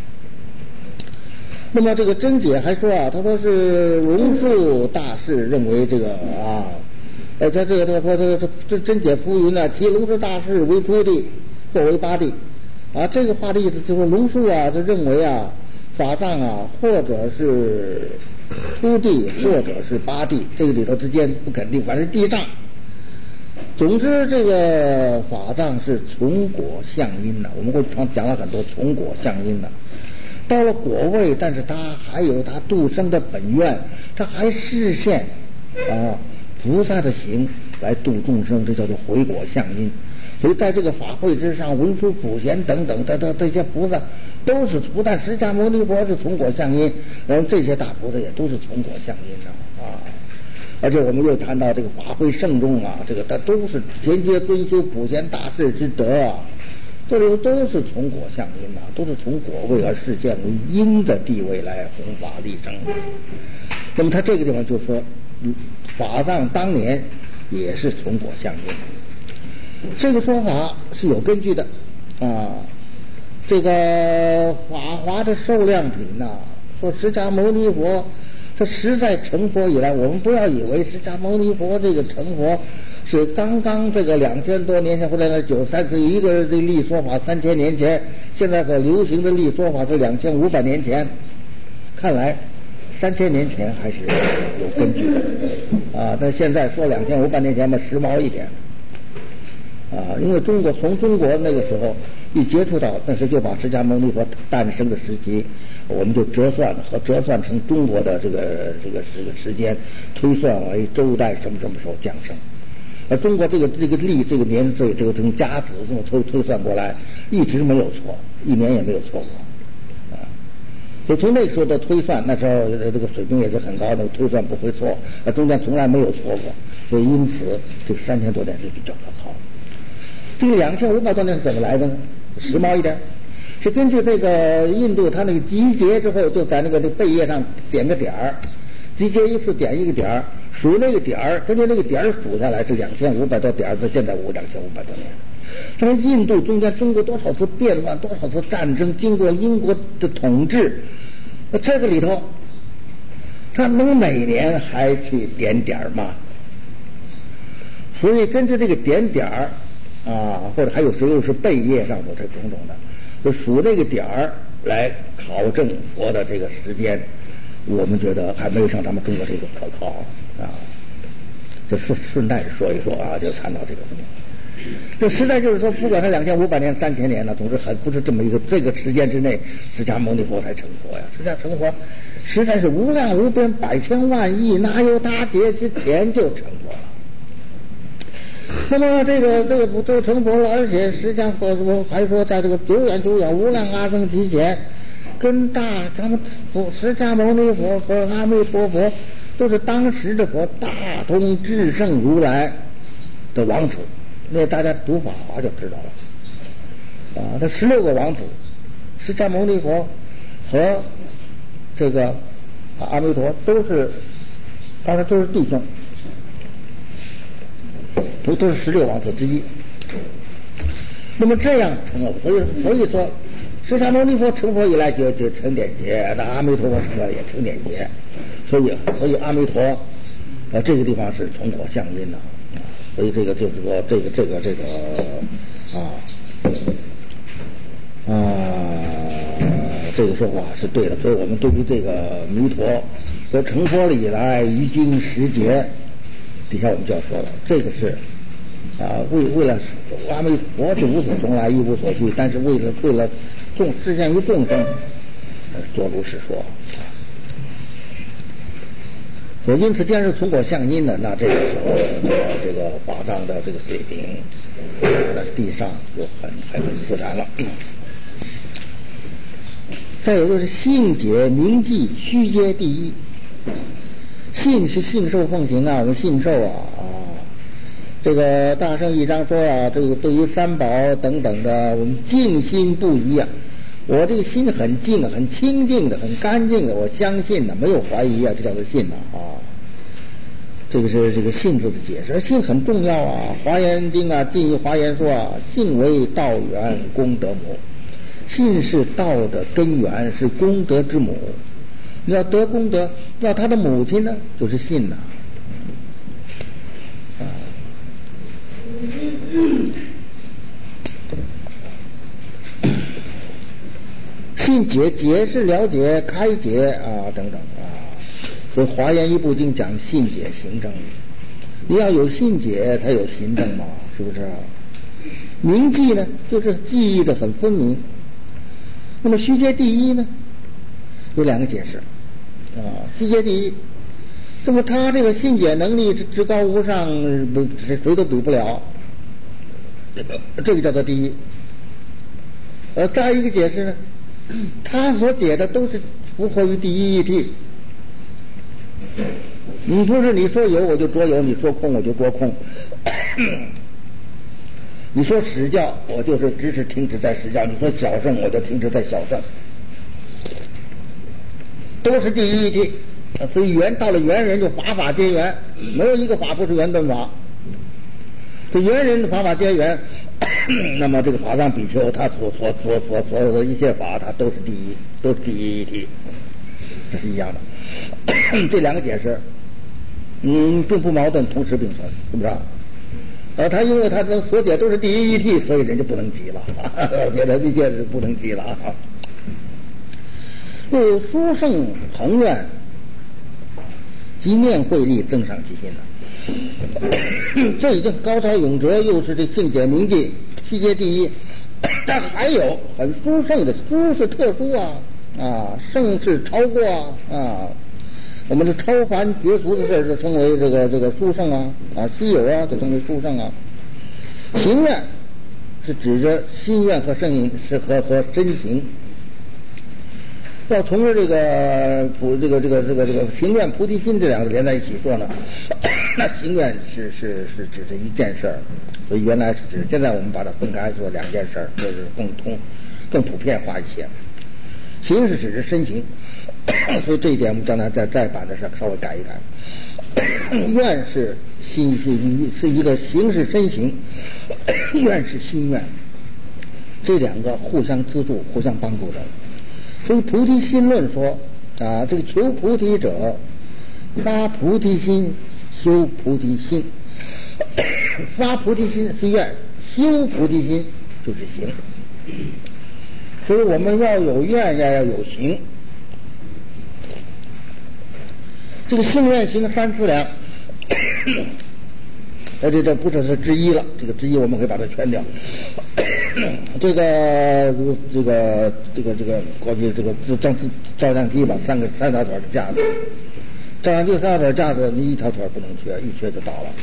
那么这个贞解还说啊，他说是龙树大士认为这个啊，呃，在这个他说这这贞解浮云呢，其龙树大士为初地或为八地啊，这个话的意思就是龙树啊，就认为啊，法藏啊，或者是初地或者是八地，这个里头之间不肯定，反正地上。总之，这个法藏是从果向因的，我们会常讲了很多从果向因的。到了果位，但是他还有他度生的本愿，他还实现啊菩萨的行来度众生，这叫做回果向因。所以在这个法会之上，文殊普贤等等的的这些菩萨都是，不但释迦牟尼佛是从果向因，然后这些大菩萨也都是从果向因的啊。而且我们又谈到这个法会圣众啊，这个它都是贤接尊修普贤大士之德啊，这里都是从果向因啊，都是从果位而示现为因的地位来弘法利生。那么他这个地方就说，法藏当年也是从果向因，这个说法是有根据的啊。这个法华的受量品呐、啊，说释迦牟尼佛。这实在成佛以来，我们不要以为释迦牟尼佛这个成佛是刚刚这个两千多年前或者那九三是一个这立说法三千年前，现在所流行的立说法是两千五百年前，看来三千年前还是有根据的啊。但现在说两千五百年前嘛，时髦一点。 啊，因为中国从中国那个时候一接触到，那时就把释迦牟尼佛诞生的时期，我们就折算和折算成中国的这个这个这个时间，推算为周代什么什么时候降生。而中国这个这个历这个年岁这个从甲子这么推推算过来，一直没有错，一年也没有错过，啊，所以从那个时候的推算，那时候这个水平也是很高的，推算不会错，啊，中间从来没有错过，所以因此这个三千多年是比较可靠。这个两千五百多年是怎么来的呢？时髦一点，是根据这个印度它那个集结之后，就在那个这背页上点个点儿，集结一次点一个点儿。数那个点儿，根据那个点儿数下来是两千五百多点儿，到现在五两千五百多年。但是印度中间经过多少次变乱，多少次战争，经过英国的统治，那这个里头，他能每年还去点点儿吗？所以根据这个点点儿啊，或者还有时候是背页上头这种种的，就数那个点儿来考证佛的这个时间。我们觉得还没有像咱们中国这个可靠啊，这顺顺带说一说啊，就谈到这个问题。这实在就是说，不管是两千五百年、三千年呢，总之还不是这么一个这个时间之内，释迦牟尼佛才成佛呀。释迦成佛实在是无量无边、百千万亿，哪有大劫之前就成佛了？那么这个这个不都成佛了？而且释迦佛还说，在这个久远久远无量阿僧祇前。跟大咱们释迦牟尼佛和阿弥陀佛都是当时的佛大通至圣如来的王子，那大家读法华就知道了啊。这十六个王子，释迦牟尼佛和这个阿弥陀都是，当然都是弟兄，都都是十六王子之一。那么这样成了，所以所以说。释迦牟尼佛成佛以来就就成点劫，那阿弥陀佛成佛也成点劫，所以所以阿弥陀呃这个地方是从果相因的，啊，所以这个就是说这个这个这个啊啊这个说法是对的，所以我们对于这个弥陀说成佛了以来于今十劫，底下我们就要说了，这个是啊为为了阿弥陀是无所从来，亦无所去，但是为了为了众实现于众生，做如是说。所以因此，既然是从果相因的，那这个时候这个法藏的这个水平，在地上就很很自然了。再有就是信解明记虚阶第一，信是信受奉行啊，我们信受啊啊。这个大圣一章说啊，这个对于三宝等等的，我们净心不疑啊。我这个心很净啊，很清净的，很干净的，我相信的，没有怀疑啊，这叫做信啊。啊这个是这个信字的解释，信很重要啊。华严经啊，进一华严说啊，信为道源，功德母。信是道的根源，是功德之母。你要得功德，要他的母亲呢，就是信呐。啊。信解，解是了解、开解啊等等啊。所以华严一部经讲信解行证，你要有信解才有行证嘛，是不是？明记呢，就是记忆的很分明。那么虚阶第一呢，有两个解释啊。虚阶第一，那么他这个信解能力至高无上，不谁都比不了，这个叫做第一。呃，再一个解释呢，他所解的都是符合于第一义谛。你不是你说有我就着有，你说空我就着空。你说实教，我就是只是停止在实教；你说小圣，我就停止在小圣，都是第一义谛。所以圆到了圆人就法法皆圆，没有一个法不是圆顿法。这圆人的法法皆圆，那么这个法藏比丘他所所所所所有的一切法，他都是第一，都是第一义谛，这是一样的。这两个解释，嗯，并不矛盾，同时并存，是不是？而他因为他的所解都是第一义谛，所以人家不能急了，别的一切是不能急了啊。又殊胜恒愿及念慧力增上其心了。 这已经高超永哲，又是这性解明记，世界第一。但还有很殊胜的，殊是特殊啊啊，胜是超过啊啊。我们的超凡绝俗的事就称为这个这个殊胜啊啊，稀有啊就称为殊胜啊。行愿是指着心愿和圣是和和真行。要从着这个菩这个这个这个这个行愿菩提心这两个连在一起说呢，那行愿是是是指这一件事儿，所以原来是指，现在我们把它分开说两件事儿，就是更通更普遍化一些。行是指着身形，所以这一点我们将来在再版的时候稍微改一改。愿是心是一是一个行是身形，愿是心愿，这两个互相资助、互相帮助的。所以菩提心论说啊，这个求菩提者发菩提心，修菩提心。发菩提心是愿，修菩提心就是行。所以我们要有愿，要要有行。这个性愿行三资粮，而且这不只是之一了，这个之一我们可以把它圈掉。这个如这个这个这个过去这个照照相机吧，三个三条腿的架子，照相机三条腿架子，你一条腿不能缺，一缺就倒了。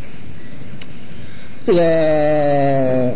这个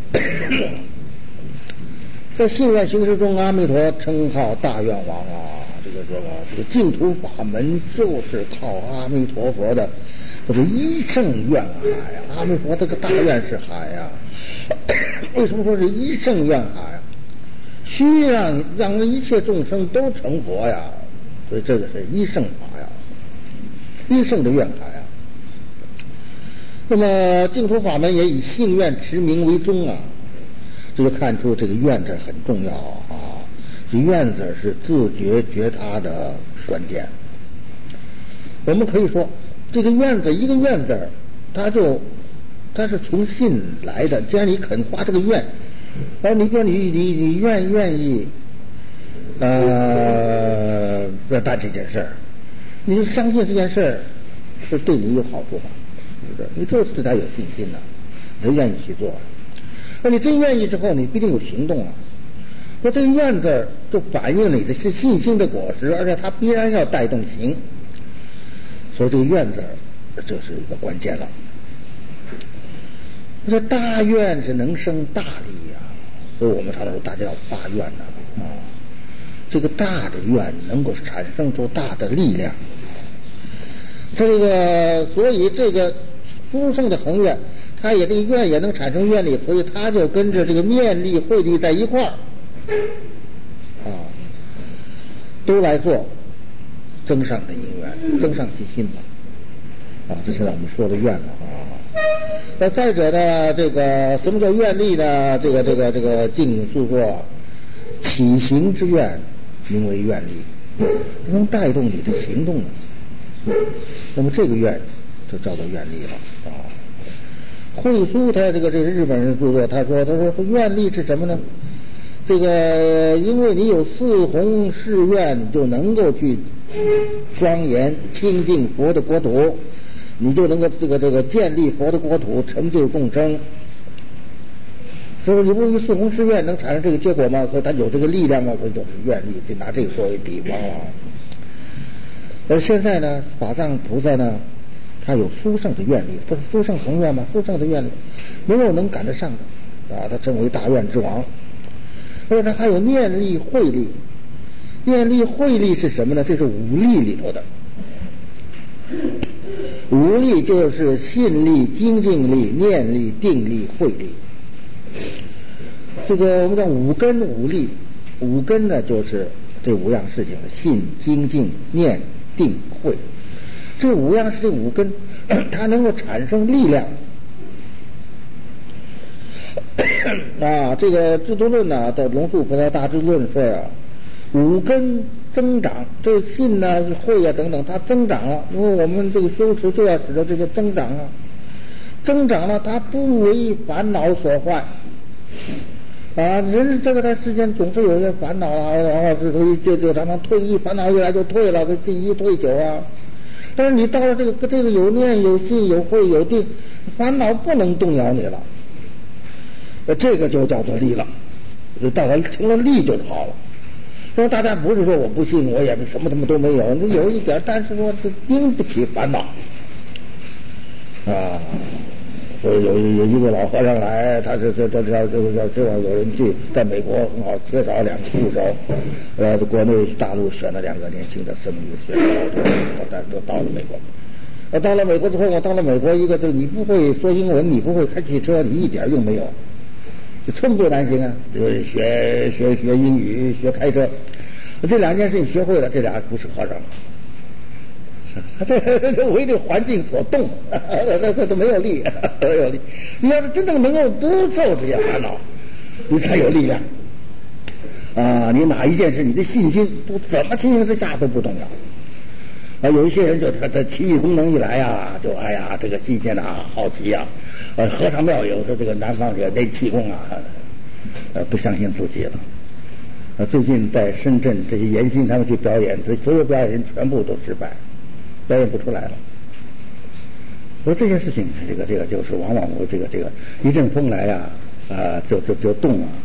在信愿行识中，阿弥陀称号大愿王啊，这个这个这个净土法门就是靠阿弥陀佛的这个一圣愿海呀，阿弥陀这个大愿是海呀。为什么说是一圣愿海呀？需让让一切众生都成佛呀，所以这个是一圣法呀，一圣的愿海呀。那么净土法门也以信愿持名为宗啊，这就看出这个愿字很重要啊。这愿字是自觉觉他的关键。我们可以说，这个愿字一个愿字，它就它是从信来的。既然你肯发这个愿，而你说你你你愿愿意呃来办这件事儿，你就相信这件事儿是对你有好处吗？是不是？你就是对他有信心的，你就愿意去做。那你真愿意之后，你必定有行动了。那这个愿字儿就反映你的是信心的果实，而且它必然要带动行。所以这个愿字儿这是一个关键了。这大愿是能生大利呀、啊，所以我们常常说大家要发愿呐啊，这个大的愿能够产生出大的力量。这个所以这个殊胜的恒愿，它也这个愿也能产生愿力，所以它就跟着这个念力、慧力在一块儿啊，都来做增上的因缘，增上其心嘛啊，这是我们说的愿了啊。那再者呢，这个什么叫愿力呢？这个这个这个净影述说，起行之愿名为愿力，能带动你的行动呢。那么这个愿就叫做愿力了啊。慧苏他这个这个日本人著作，他说他说愿力是什么呢？这个因为你有四弘誓愿，你就能够去庄严清净佛的国土，你就能够这个这个建立佛的国土，成就众生。所以你不是四弘誓愿能产生这个结果吗？所以他有这个力量吗？所以就是愿力，就拿这个作为比方了。而现在呢，法藏菩萨呢，他有殊胜的愿力，不是殊胜恒愿吗？殊胜的愿力，没有能赶得上的啊！他称为大愿之王。而且他还有念力、慧力。念力、慧力是什么呢？这是五力里头的。五力就是信力、精进力、念力、定力、慧力。这个我们叫五根五力，五根呢就是这五样事情：信、精进、念、定、慧。这五样是这五根，它能够产生力量。啊，这个智度论呢，在龙树菩萨大智论说啊，五根增长，这个信呢、慧啊等等，它增长了，因为我们这个修持就要使得这个增长啊，增长了，它不为烦恼所坏。啊，人这个在世间总是有些烦恼啊，然后是所以就就常常退役，烦恼一来就退了，这进一退九啊。 但是你到了这个这个有念有信有慧有定，烦恼不能动摇你了，这个就叫做力了，就到了成了力就好了。说大家不是说我不信，我也什么什么都没有，那有一点，但是说这经不起烦恼啊。说有有一个老和尚来，他是这这这这这这有人去，在美国很好，缺少两个助手，呃，国内大陆选了两个年轻的僧侣，选到都到了美国。呃，到了美国之后，我到了美国，一个就是你不会说英文，你不会开汽车，你一点用没有，就寸步难行啊。就是学学学英语，学开车，这两件事情学会了，这俩不是和尚。他这这为这环境所动，这这都没有力，没有力。你要是真正能够不受这些烦恼，你才有力量啊！你哪一件事，你的信心都怎么情形之下都不动摇啊！有一些人就他这奇异功能一来呀，就哎呀这个新鲜的啊，好奇啊！呃，和尚庙有的这个南方这那气功啊，呃不相信自己了。呃，最近在深圳这些研新他们去表演，这所有表演人全部都失败。表演不出来了。我说这件事情，这个这个就是往往我这个这个一阵风来呀，啊，就就就动啊，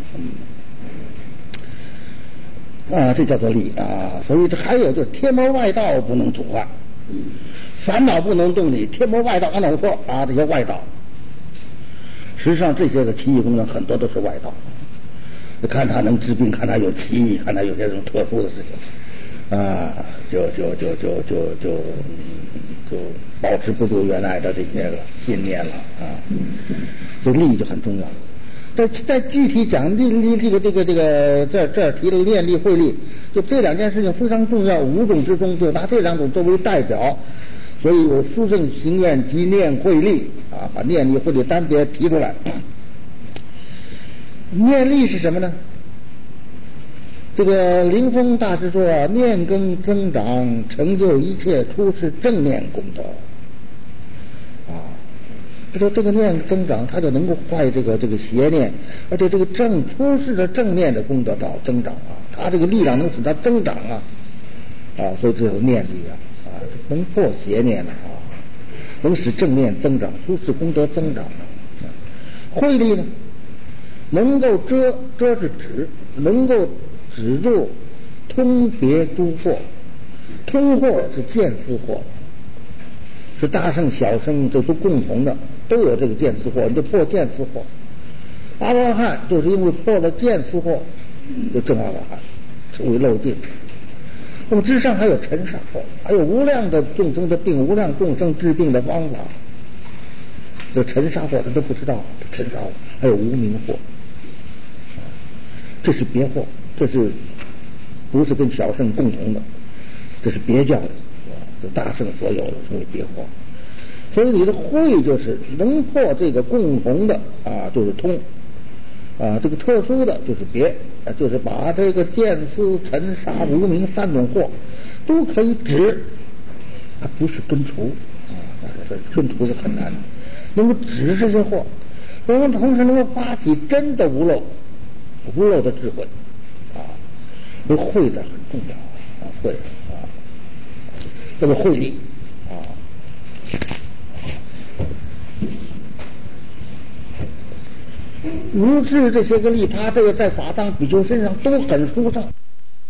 嗯，啊，这叫做力啊。所以这还有就是天魔外道不能阻碍，烦恼不能动你，天魔外道刚才我说啊，这些外道，实际上这些的奇异功能很多都是外道。看他能治病，看他有奇异，看他有这种特殊的事情。啊，就就就就就就就保持不住原来的这些个信念了啊，这力就很重要。在在具体讲力力这个这个这个这这儿提的念力慧力，就这两件事情非常重要，五种之中就拿这两种作为代表，所以有殊胜行愿及念慧力啊，把念力慧力单别提出来。念力是什么呢？这个灵峰大师说啊，念根增长，成就一切出世正念功德啊。他说这个念增长，他就能够坏这个这个邪念，而且这个正出世的正念的功德到增长啊，他这个力量能使它增长啊啊，所以这有念力啊啊，能破邪念啊，能使正念增长，出世功德增长啊。慧力呢，能够遮遮是止，能够止住通别诸惑，通惑是见思惑，是大圣小圣这都共同的，都有这个见思惑，你就破见思惑。阿罗汉就是因为破了见思惑，就证阿罗汉，成为漏尽。那么之上还有尘沙惑，还有无量的众生的病，无量众生治病的方法。这尘沙惑他都不知道，尘沙惑还有无明惑，这是别惑。这是不是跟小圣共同的？这是别教的，这大圣所有的称为别惑。所以你的慧就是能破这个共同的啊，就是通啊，这个特殊的就是别，就是把这个见思、尘沙、无明三种惑都可以止，它不是根除啊，根除是很难的，能够止这些惑，我们同时能够发起真的无漏、无漏的智慧。啊，这慧的很重要啊，慧啊，这个慧力啊，如是这些个力，他这个在法藏比丘身上都很殊胜。